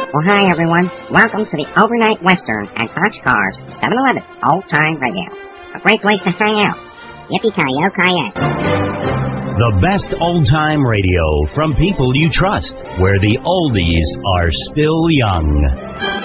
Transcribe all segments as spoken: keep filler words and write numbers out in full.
Well, hi, everyone. Welcome to the Overnight Western at Boxcars seven eleven Old Time Radio. A great place to hang out. Yippee-ki-yo-ki-yay. The best old-time radio from people you trust, where the oldies are still young.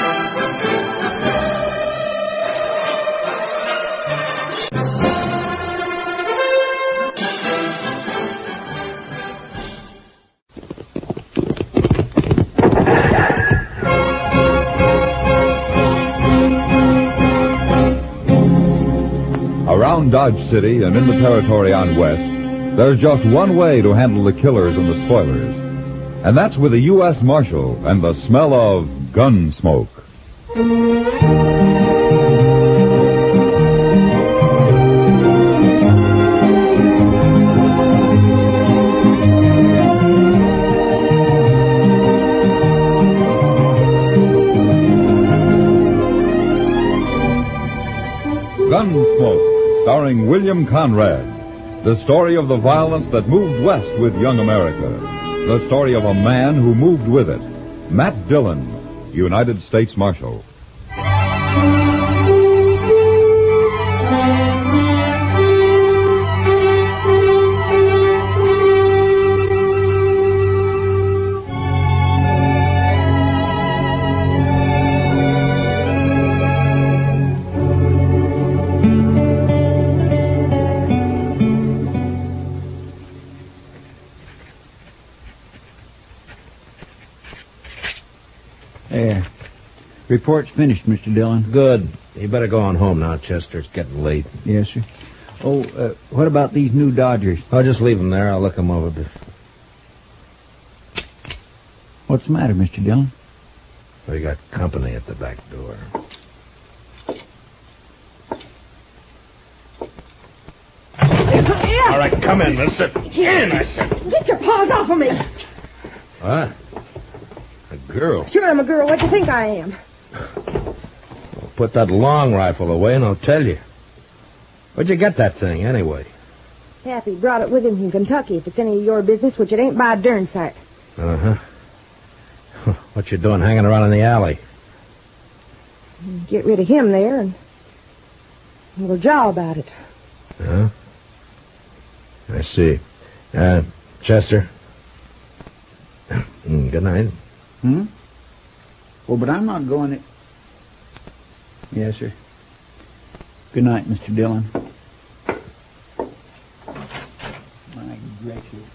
Around Dodge City and in the territory on West, there's just one way to handle the killers and the spoilers. And that's with a U S Marshal and the smell of gun smoke. Gunsmoke, starring William Conrad. The story of the violence that moved west with young America. The story of a man who moved with it. Matt Dillon, United States Marshal. There. Report's finished, Mister Dillon. Good. You better go on home now, Chester. It's getting late. Yes, sir. Oh, uh, what about these new Dodgers? I'll just leave them there. I'll look them over. What's the matter, Mister Dillon? We got company at the back door. Yeah. All right, come in, mister. In, I said. Get your paws off of me. What? A girl? Sure, I'm a girl. What do you think I am? Well, put that long rifle away and I'll tell you. Where'd you get that thing, anyway? Pappy brought it with him from Kentucky. If it's any of your business, which it ain't by a darn sight. Uh-huh. What you doing hanging around in the alley? Get rid of him there and we'll jaw about it. Huh? I see. Uh, Chester? Good night. Hmm? Well, but I'm not going to... Yes, sir. Good night, Mister Dillon. My gracious.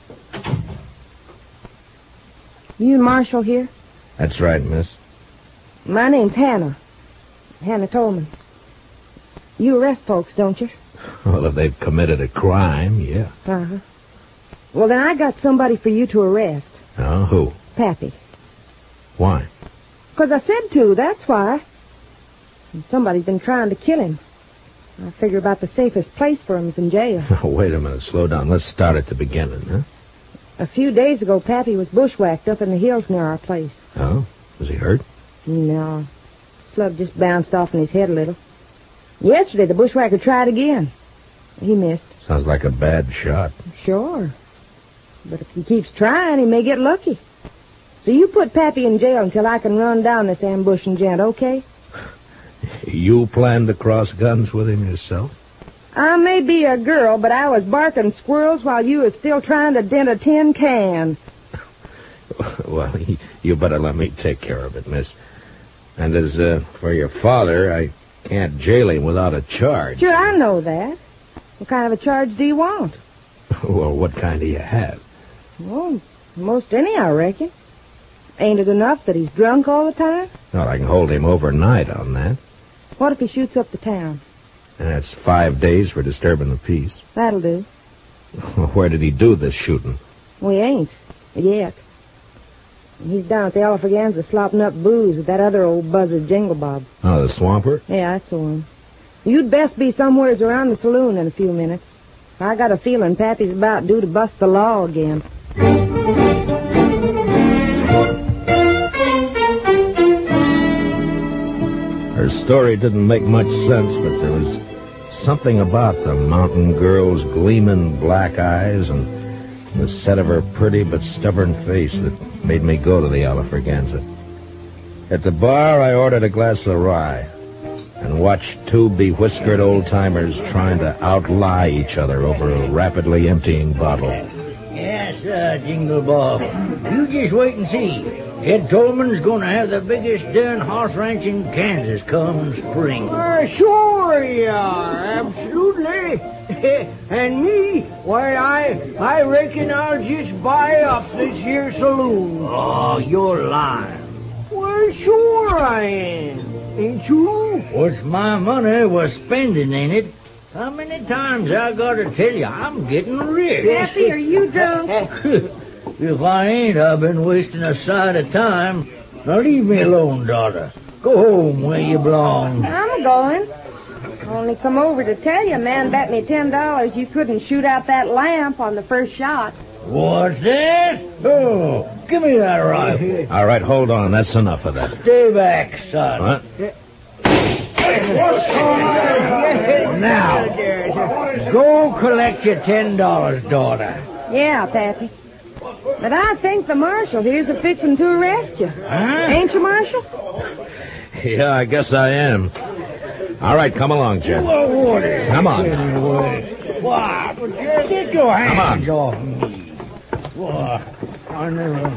You Marshal here? That's right, miss. My name's Hannah. Hannah Tolman. You arrest folks, don't you? Well, if they've committed a crime, yeah. Uh-huh. Well, then I got somebody for you to arrest. Oh, who? Pappy. Why? 'Cause I said to, that's why. And somebody's been trying to kill him. I figure about the safest place for him is in jail. Oh, wait a minute. Slow down. Let's start at the beginning, huh? A few days ago, Pappy was bushwhacked up in the hills near our place. Oh? Was he hurt? No. Slug just bounced off in his head a little. Yesterday, the bushwhacker tried again. He missed. Sounds like a bad shot. Sure. But if he keeps trying, he may get lucky. So you put Pappy in jail until I can run down this ambushing gent, okay? You plan to cross guns with him yourself? I may be a girl, but I was barking squirrels while you was still trying to dent a tin can. Well, you better let me take care of it, miss. And as uh, for your father, I can't jail him without a charge. Sure, I know that. What kind of a charge do you want? Well, what kind do you have? Well, most any, I reckon. Ain't it enough that he's drunk all the time? Well, I can hold him overnight on that. What if he shoots up the town? And that's five days for disturbing the peace. That'll do. Where did he do this shooting? We ain't. Yet. He's down at the Elephant slopping up booze with that other old buzzard, Jingle Bob. Oh, the Swamper? Yeah, that's the one. You'd best be somewheres around the saloon in a few minutes. I got a feeling Pappy's about due to bust the law again. Her story didn't make much sense, but there was something about the mountain girl's gleaming black eyes and the set of her pretty but stubborn face that made me go to the Alafraganza. At the bar, I ordered a glass of rye and watched two bewhiskered old-timers trying to outlie each other over a rapidly emptying bottle. Yes, sir, Jingle Bob. You just wait and see. Ed Tolman's going to have the biggest darn horse ranch in Kansas come spring. Uh, sure you are, absolutely. And me, why, I I reckon I'll just buy up this here saloon. Oh, you're lying. Well, sure I am. Ain't you? What's my money was spending in it? How many times I got to tell you I'm getting rich? Pappy, are you drunk? If I ain't, I've been wasting a sight of time. Now leave me alone, daughter. Go home where you belong. I'm going. Only come over to tell you, man bet me ten dollars you couldn't shoot out that lamp on the first shot. What's that? Oh, give me that rifle. All right, hold on. That's enough of that. Stay back, son. What? Now, go collect your ten dollars, daughter. Yeah, Pappy. But I think the marshal here's a fixin' to arrest you. Huh? Ain't you, Marshal? Yeah, I guess I am. All right, come along, Jed. What is Come on. What? Get your hands Come off me. What? I never...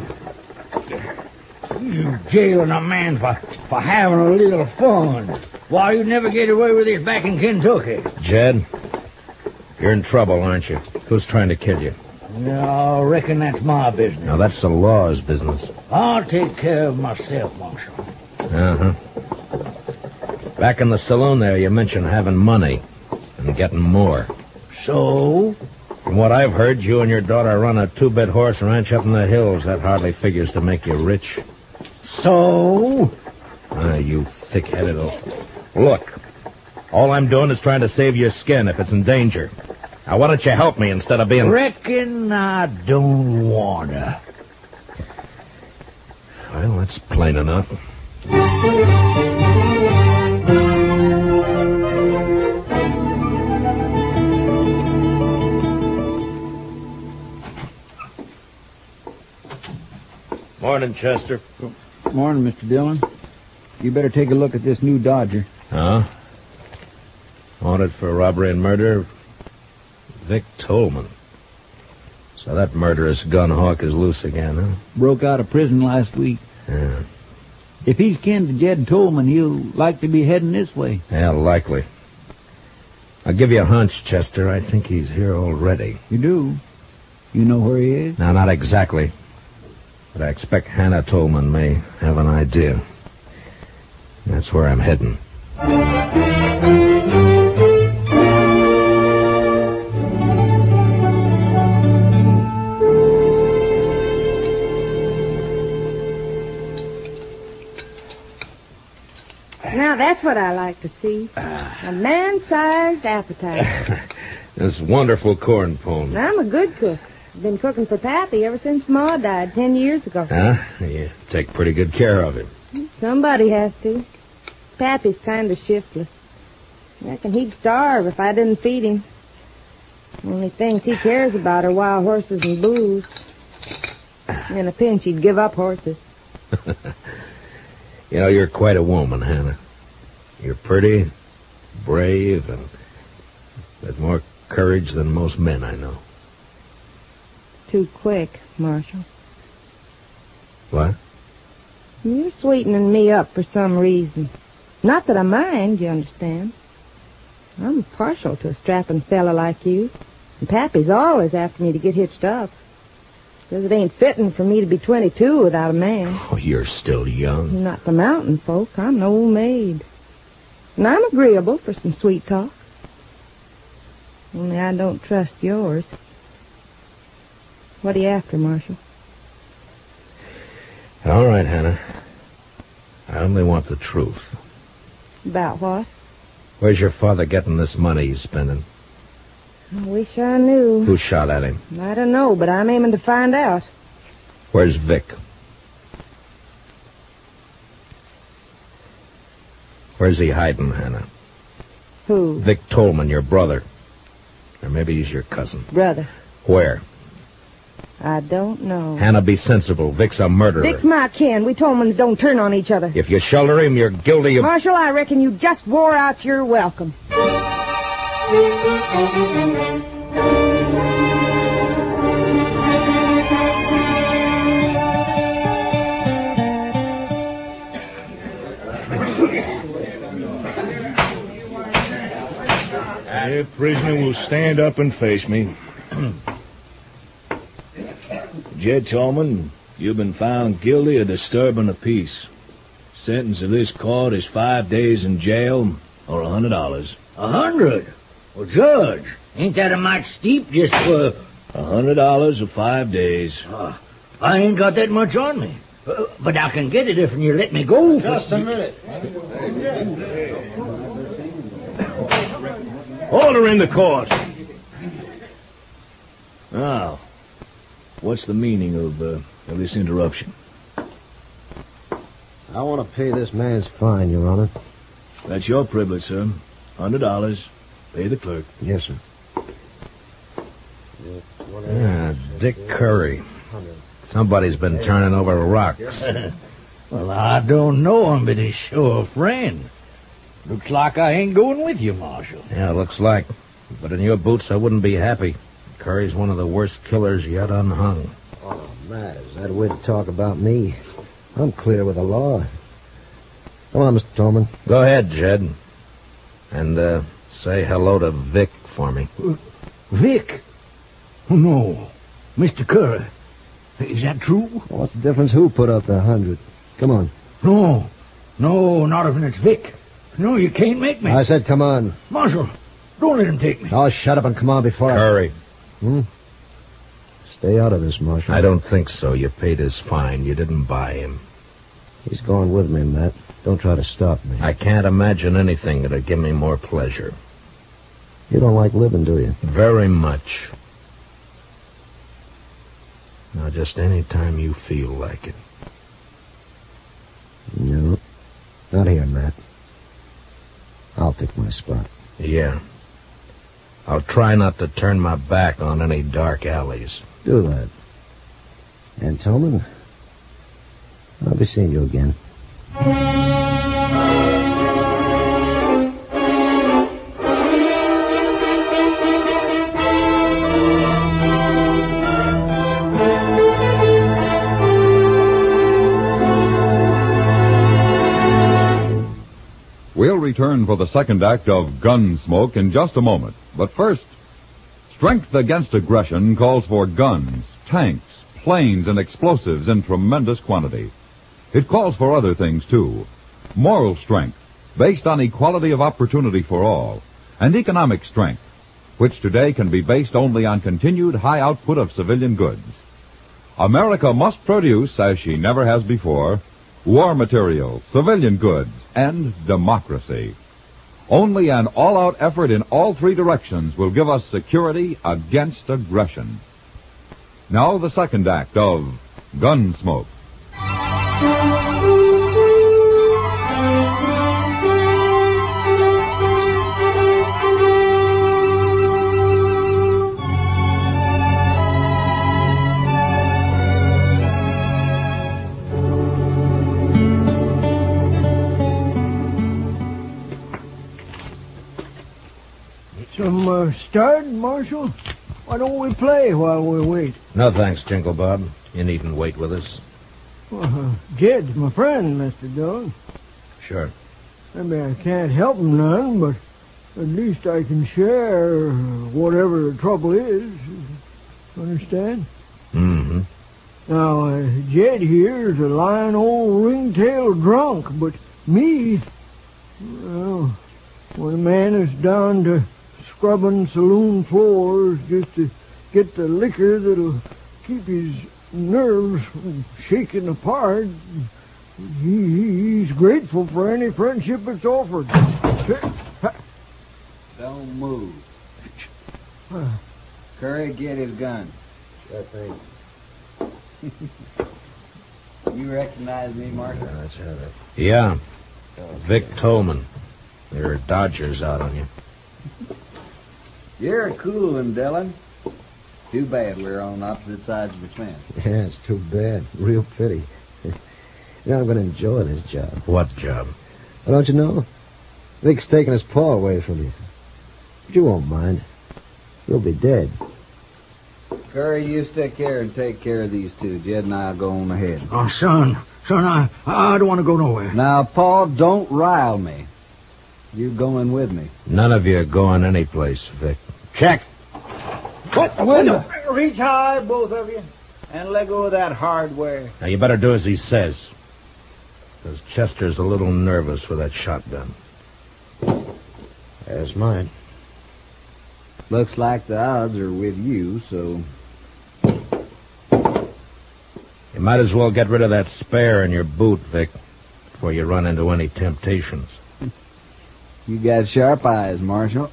You jailing a man for, for having a little fun. Why, you'd never get away with this back in Kentucky. Jed, you're in trouble, aren't you? Who's trying to kill you? No, I reckon that's my business. Now, that's the law's business. I'll take care of myself, Marshal. Uh-huh. Back in the saloon there, you mentioned having money and getting more. So? From what I've heard, you and your daughter run a two-bit horse ranch up in the hills. That hardly figures to make you rich. So? Ah, you thick-headed old... Look, all I'm doing is trying to save your skin if it's in danger. Now, why don't you help me instead of being... Reckon I don't wanna. Well, that's plain enough. Morning, Chester. Morning, Mister Dillon. You better take a look at this new Dodger. Huh? Wanted for robbery and murder? Vic Tolman. So that murderous gun hawk is loose again, huh? Broke out of prison last week. Yeah. If he's kin to Jed Tolman, he'll like to be heading this way. Yeah, likely. I'll give you a hunch, Chester. I think he's here already. You do? You know where he is? No, not exactly. But I expect Hannah Tolman may have an idea. That's where I'm heading. Now, that's what I like to see. A man-sized appetite. This wonderful corn pone. I'm a good cook. I've been cooking for Pappy ever since Ma died ten years ago. Huh? You take pretty good care of him. Somebody has to. Pappy's kind of shiftless. I reckon he'd starve if I didn't feed him. Only things he cares about are wild horses and booze. In a pinch, he'd give up horses. You know, you're quite a woman, Hannah. You're pretty, brave, and with more courage than most men I know. Too quick, Marshal. What? You're sweetening me up for some reason. Not that I mind, you understand. I'm partial to a strapping fella like you. And Pappy's always after me to get hitched up. Says it ain't fitting for me to be twenty-two without a man. Oh, you're still young. Not the mountain folk. I'm an old maid. And I'm agreeable for some sweet talk. Only I don't trust yours. What are you after, Marshal? All right, Hannah. I only want the truth. About what? Where's your father getting this money he's spending? I wish I knew. Who shot at him? I don't know, but I'm aiming to find out. Where's Vic? Where's he hiding, Hannah? Who? Vic Tolman, your brother. Or maybe he's your cousin. Brother. Where? I don't know. Hannah, be sensible. Vic's a murderer. Vic's my kin. We Tolmans don't turn on each other. If you shelter him, you're guilty of... Marshal, I reckon you just wore out your welcome. The prisoner will stand up and face me. Jed Tolman, you've been found guilty of disturbing the peace. Sentence of this court is five days in jail or a hundred dollars. A hundred? Well, Judge, ain't that a mite steep just for... A hundred dollars or five days. Uh, I ain't got that much on me. Uh, but I can get it if you let me go. Just a minute. Order in the court. Now, what's the meaning of, uh, of this interruption? I want to pay this man's fine, Your Honor. That's your privilege, sir. Hundred dollars. Pay the clerk. Yes, sir. Yeah, Dick Curry. Somebody's been turning over rocks. Well, I don't know him, but he's sure a friend. Looks like I ain't going with you, Marshal. Yeah, looks like. But in your boots, I wouldn't be happy. Curry's one of the worst killers yet unhung. Oh, Matt, is that a way to talk about me? I'm clear with the law. Come on, Mister Tolman. Go ahead, Jed. And, uh, say hello to Vic for me. Uh, Vic? Oh, no. Mister Curry. Is that true? What's the difference who put up the hundred? Come on. No. No, not if it's Vic. No, you can't make me. I said come on. Marshal, don't let him take me. Oh, shut up and come on before Curry. I... Hmm? Stay out of this, Marshal. I don't think so. You paid his fine. You didn't buy him. He's going with me, Matt. Don't try to stop me. I can't imagine anything that'd give me more pleasure. You don't like living, do you? Very much. Now, just any time you feel like it. No. Not here, Matt. I'll pick my spot. Yeah. I'll try not to turn my back on any dark alleys. Do that. And Tolman, I'll be seeing you again. We'll return for the second act of Gunsmoke in just a moment. But first, strength against aggression calls for guns, tanks, planes, and explosives in tremendous quantity. It calls for other things, too. Moral strength, based on equality of opportunity for all, and economic strength, which today can be based only on continued high output of civilian goods. America must produce, as she never has before, war material, civilian goods, and democracy. Only an all-out effort in all three directions will give us security against aggression. Now the second act of Gunsmoke. Some uh, start, Marshal? Why don't we play while we wait? No thanks, Jingle Bob. You needn't wait with us. Uh, Jed's my friend, Mister Dillon. Sure. Maybe I can't help him none, but at least I can share whatever the trouble is. Understand? Mm-hmm. Now, uh, Jed here is a lying old ringtail drunk, but me, well, when a man is down to scrubbing saloon floors just to get the liquor that'll keep his nerves from shaking apart, he, he's grateful for any friendship that's offered. Don't move. Curry, get his gun. Sure thing. You recognize me, Marshal? Yeah, that's right. Yeah. Vic Tolman. There are Dodgers out on you. You're a cool one, Dillon. Too bad we're on opposite sides of the fence. Yeah, it's too bad. Real pity. You know, I'm going to enjoy this job. What job? Well, don't you know? Vic's taking his paw away from you. But you won't mind. You'll be dead. Curry, you stick here and take care of these two. Jed and I'll go on ahead. Oh, son, son, I, I don't want to go nowhere. Now, Paul, don't rile me. You going with me? None of you are going anyplace, Vic. Check. What? Window. Reach high, both of you, and let go of that hardware. Now, you better do as he says. Because Chester's a little nervous with that shotgun. There's mine. Looks like the odds are with you, so... You might as well get rid of that spare in your boot, Vic, before you run into any temptations. You got sharp eyes, Marshal.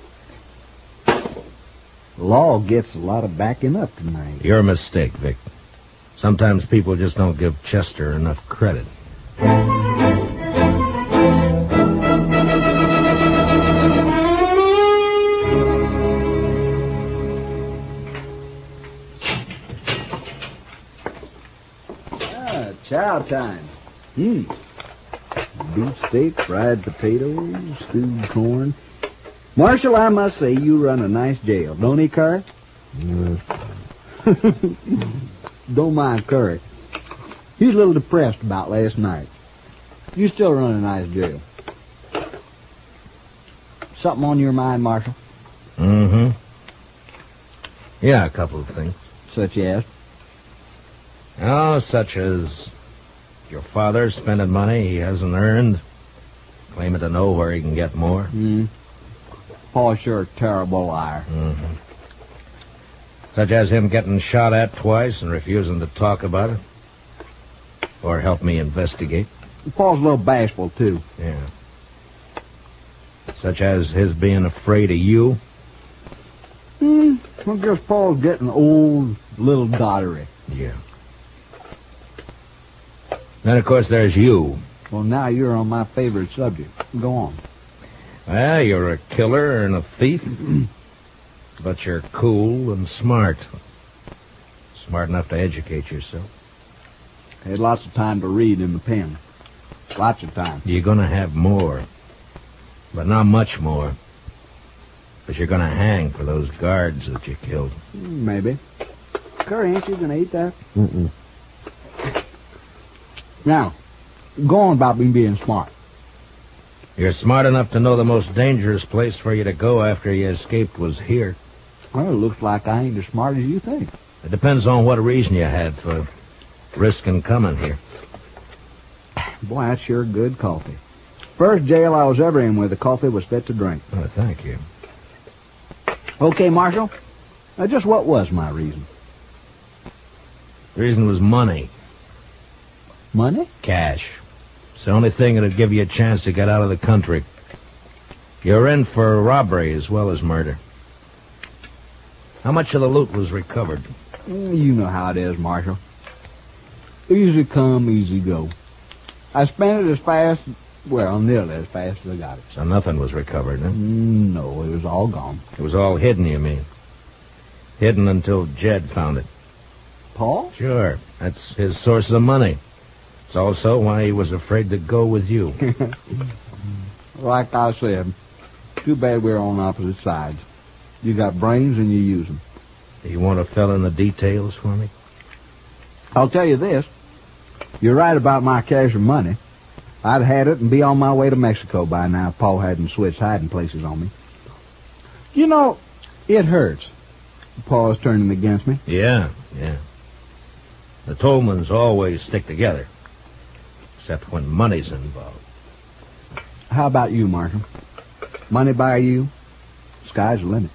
The law gets a lot of backing up tonight. Your mistake, Vic. Sometimes people just don't give Chester enough credit. Ah, chow time. Hmm. Beef steak, fried potatoes, stewed corn. Marshal, I must say you run a nice jail, don't he, Curry? Mm. Don't mind Curry. He's a little depressed about last night. You still run a nice jail. Something on your mind, Marshal? Mm-hmm. Yeah, a couple of things. Such as? Oh, such as your father spending money he hasn't earned, claiming to know where he can get more. Hmm. Paul's sure a terrible liar. Mm-hmm. Such as him getting shot at twice and refusing to talk about it. Or help me investigate. Paul's a little bashful, too. Yeah. Such as his being afraid of you. Hmm. I guess Paul's getting old, little dottery. Yeah. Then, of course, there's you. Well, now you're on my favorite subject. Go on. Well, you're a killer and a thief. But you're cool and smart. Smart enough to educate yourself. Had lots of time to read in the pen. Lots of time. You're going to have more. But not much more. But you're going to hang for those guards that you killed. Maybe. Curry, ain't you going to eat that? Mm-mm. Now, go on about me being smart. You're smart enough to know the most dangerous place for you to go after you escaped was here. Well, it looks like I ain't as smart as you think. It depends on what reason you had for risking coming here. Boy, that's sure good coffee. First jail I was ever in where the coffee was fit to drink. Oh, thank you. Okay, Marshal. Now, just what was my reason? The reason was money. Money? Cash. It's the only thing that'd give you a chance to get out of the country. You're in for robbery as well as murder. How much of the loot was recovered? You know how it is, Marshal. Easy come, easy go. I spent it as fast, well, nearly as fast as I got it. So nothing was recovered, huh? No, it was all gone. It was all hidden, you mean? Hidden until Jed found it. Paul? Sure. That's his source of money. It's also why he was afraid to go with you. Like I said, too bad we're on opposite sides. You got brains and you use them. Do you want to fill in the details for me? I'll tell you this. You're right about my cash and money. I'd had it and be on my way to Mexico by now if Paul hadn't switched hiding places on me. You know, it hurts. Paul's turning against me. Yeah, yeah. The Tolmans always stick together. Except when money's involved. How about you, Marshal? Money by you, sky's the limit.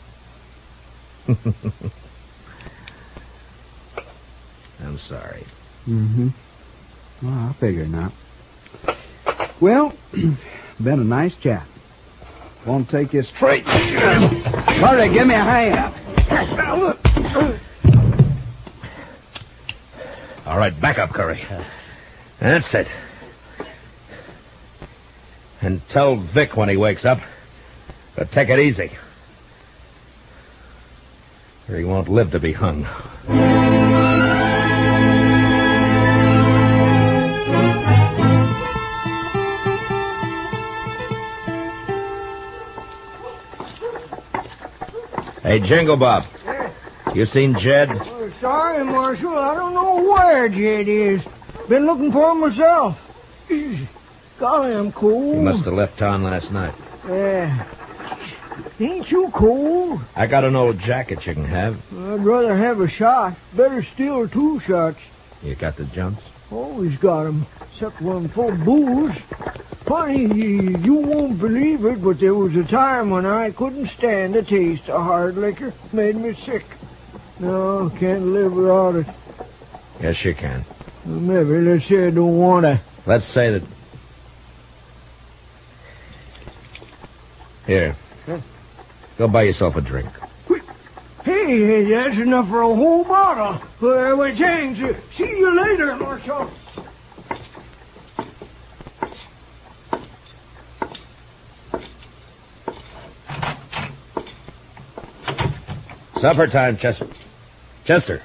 I'm sorry. Mm-hmm. Well, I figured not. Well, been a nice chat. Want to take this straight? Hurry, give me a hand. All right, back up, Curry. That's it. And tell Vic when he wakes up to take it easy. or he won't live to be hung. Hey, Jingle Bob. You seen Jed? Oh, sorry, Marshal. I don't know where Jed is. Been looking for him myself. Golly, I'm cold. He must have left town last night. Yeah. Ain't you cold? I got an old jacket you can have. I'd rather have a shot. Better still two shots. You got the jumps? Always got 'em. Except one full of booze. Funny, you, you won't believe it, but there was a time when I couldn't stand the taste of hard liquor. Made me sick. No, can't live without it. Yes, you can. Well, maybe, let's say I don't want to. Let's say that... Here. Huh? Go buy yourself a drink. Hey, that's enough for a whole bottle. Uh, well, thanks. Uh, see you later, Marshal. Supper time, Chester. Chester.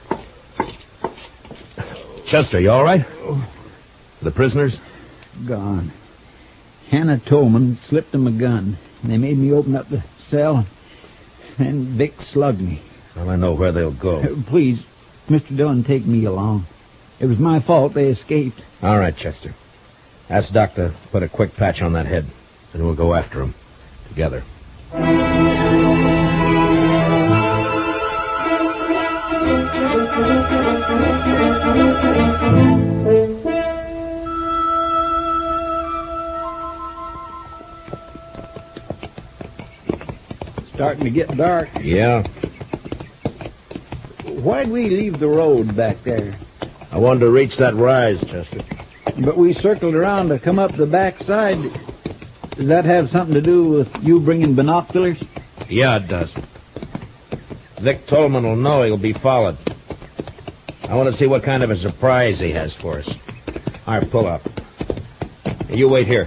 Chester, you all right? The prisoners? Gone. Hannah Tolman slipped him a gun. They made me open up the cell, and Vic slugged me. Well, I know where they'll go. Uh, please, Mister Dillon, take me along. It was my fault they escaped. All right, Chester. Ask Doc to put a quick patch on that head, and we'll go after him together. Starting to get dark. Yeah. Why'd we leave the road back there? I wanted to reach that rise, Chester. But we circled around to come up the back side. Does that have something to do with you bringing binoculars? Yeah, it does. Vic Tolman will know he'll be followed. I want to see what kind of a surprise he has for us. All right, pull up. You wait here.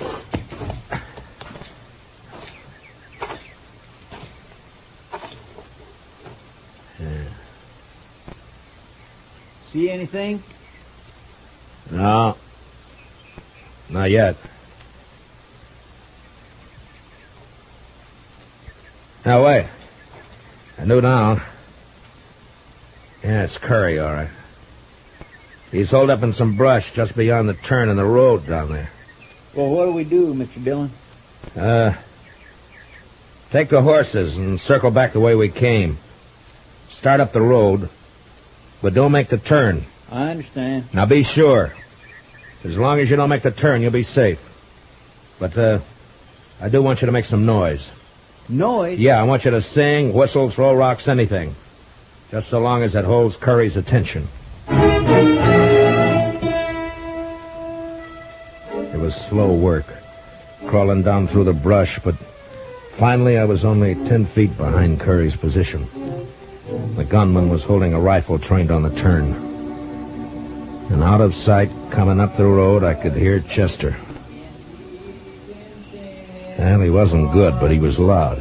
See anything? No. Not yet. Now, wait. I knew now. Yeah, it's Curry, all right. He's holed up in some brush just beyond the turn in the road down there. Well, what do we do, Mister Dillon? Uh, take the horses and circle back the way we came. Start up the road, but don't make the turn. I understand. Now, be sure. As long as you don't make the turn, you'll be safe. But, uh, I do want you to make some noise. Noise? Yeah, I want you to sing, whistle, throw rocks, anything. Just so long as it holds Curry's attention. It was slow work, crawling down through the brush, but finally I was only ten feet behind Curry's position. The gunman was holding a rifle trained on the turn. And out of sight, coming up the road, I could hear Chester. Well, he wasn't good, but he was loud.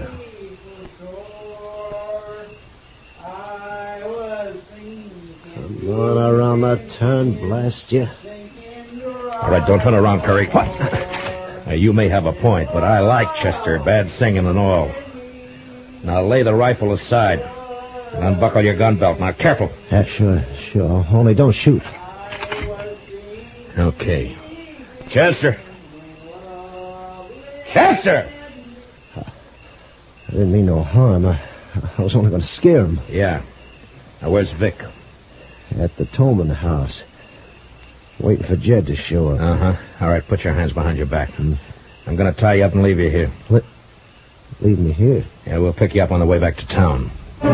I'm going around that turn, blast you. All right, don't turn around, Curry. What? Now, you may have a point, but I like Chester, bad singing and all. Now, lay the rifle aside and unbuckle your gun belt. Now, careful. Yeah, sure, sure. Only don't shoot. Okay. Chester. Chester! I didn't mean no harm. I, I was only going to scare him. Yeah. Now, where's Vic? At the Tolman house. Waiting for Jed to show up. Uh-huh. All right, put your hands behind your back. Hmm. I'm going to tie you up and leave you here. What? Leave me here? Yeah, we'll pick you up on the way back to town.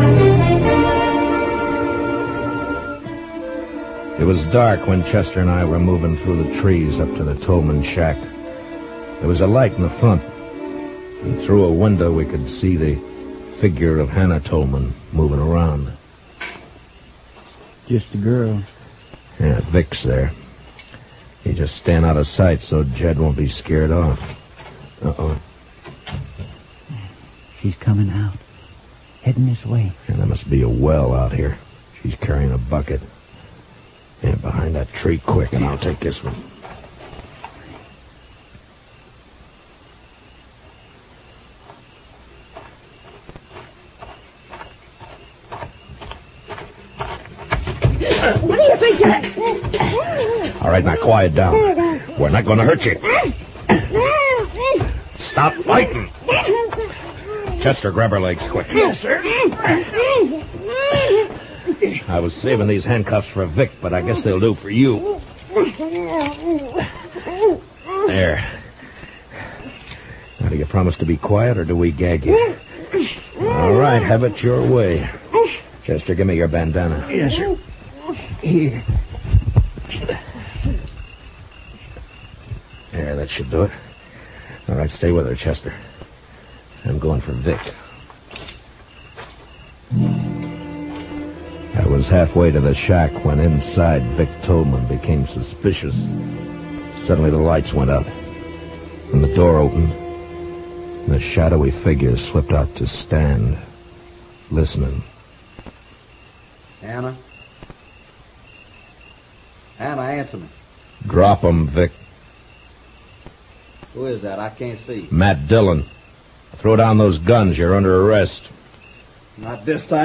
It was dark when Chester and I were moving through the trees up to the Tolman shack. There was a light in the front, and through a window we could see the figure of Hannah Tolman moving around. Just a girl. Yeah, Vic's there. He just stand out of sight so Jed won't be scared off. Uh-oh. She's coming out. heading this way. And there must be a well out here. She's carrying a bucket. And behind that tree quick, and I'll take this one. What do you think that? All right, now quiet down. We're not going to hurt you. Stop fighting. Chester, grab her legs quick. Yes, sir. I was saving these handcuffs for Vic, but I guess they'll do for you. There. Now, do you promise to be quiet, or do we gag you? All right, have it your way. Chester, give me your bandana. Yes, sir. Here. There, that should do it. All right, stay with her, Chester. I'm going for Vic. I was halfway to the shack when inside Vic Tolman became suspicious. Suddenly the lights went out, and the door opened, and a shadowy figure slipped out to stand, listening. Hannah? Hannah, answer me. Drop him, Vic. Who is that? I can't see. Matt Dillon. Throw down those guns. You're under arrest. Not this time.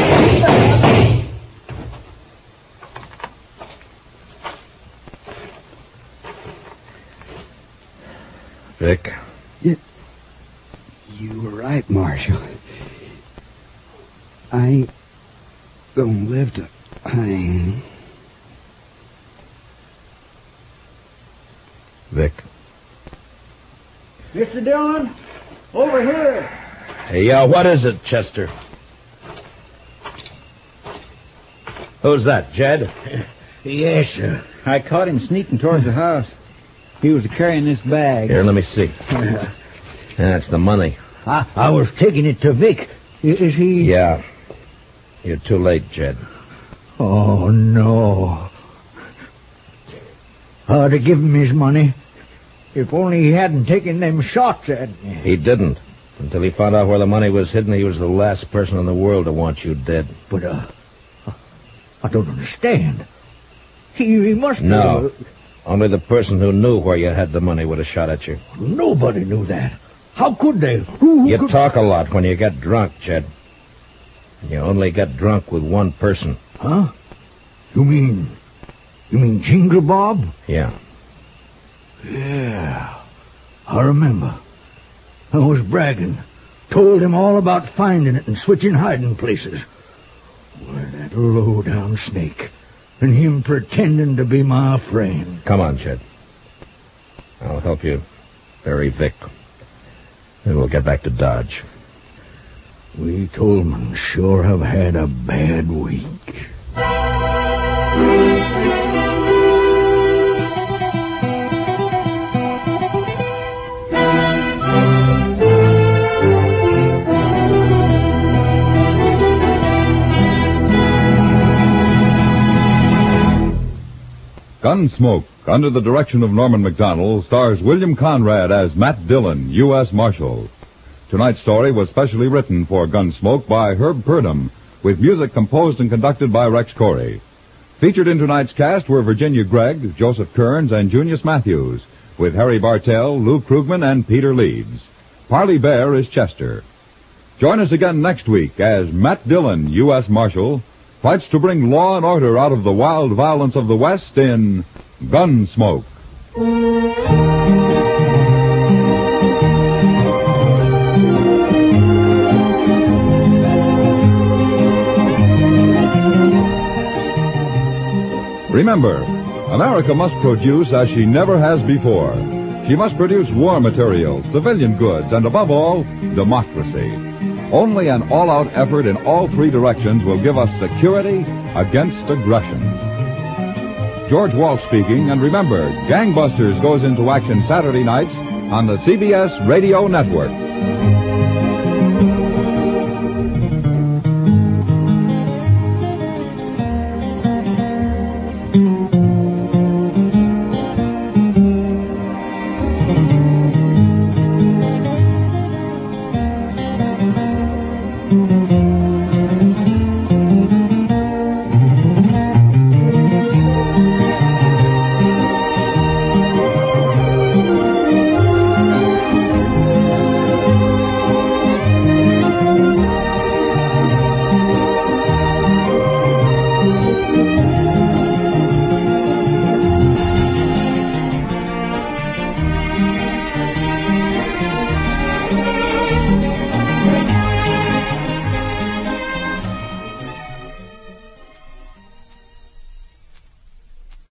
Vic. You, you were right, Marshal. I ain't gonna live to hang. Vic. Mister Dillon, over here. Hey, uh, what is it, Chester? Who's that, Jed? Yes, sir. I caught him sneaking towards the house. He was carrying this bag. Here, let me see. That's the money. I, I was taking it to Vic. Is he... Yeah. You're too late, Jed. Oh, no. Uh, to give him his money. If only he hadn't taken them shots at me. He didn't. Until he found out where the money was hidden, he was the last person in the world to want you dead. But, uh, I don't understand. He, he must No. have... Only the person who knew where you had the money would have shot at you. Nobody knew that. How could they? Who, who You could... talk a lot when you get drunk, Jed. You only get drunk with one person. Huh? You mean... You mean Jingle Bob? Yeah. Yeah. I remember. I was bragging. Told him all about finding it and switching hiding places. Why, that low-down snake. And him pretending to be my friend. Come on, Jed. I'll help you bury Vic. Then we'll get back to Dodge. We Tolman sure have had a bad week. Gunsmoke, under the direction of Norman Macdonnell, stars William Conrad as Matt Dillon, U S Marshal. Tonight's story was specially written for Gunsmoke by Herb Purdom, with music composed and conducted by Rex Corey. Featured in tonight's cast were Virginia Gregg, Joseph Kearns, and Junius Matthews, with Harry Bartell, Lou Krugman, and Peter Leeds. Parley Bear is Chester. Join us again next week as Matt Dillon, U S Marshal, fights to bring law and order out of the wild violence of the West in Gunsmoke. Remember, America must produce as she never has before. She must produce war materials, civilian goods, and above all, democracy. Only an all-out effort in all three directions will give us security against aggression. George Walsh speaking, and remember, Gangbusters goes into action Saturday nights on the C B S Radio Network.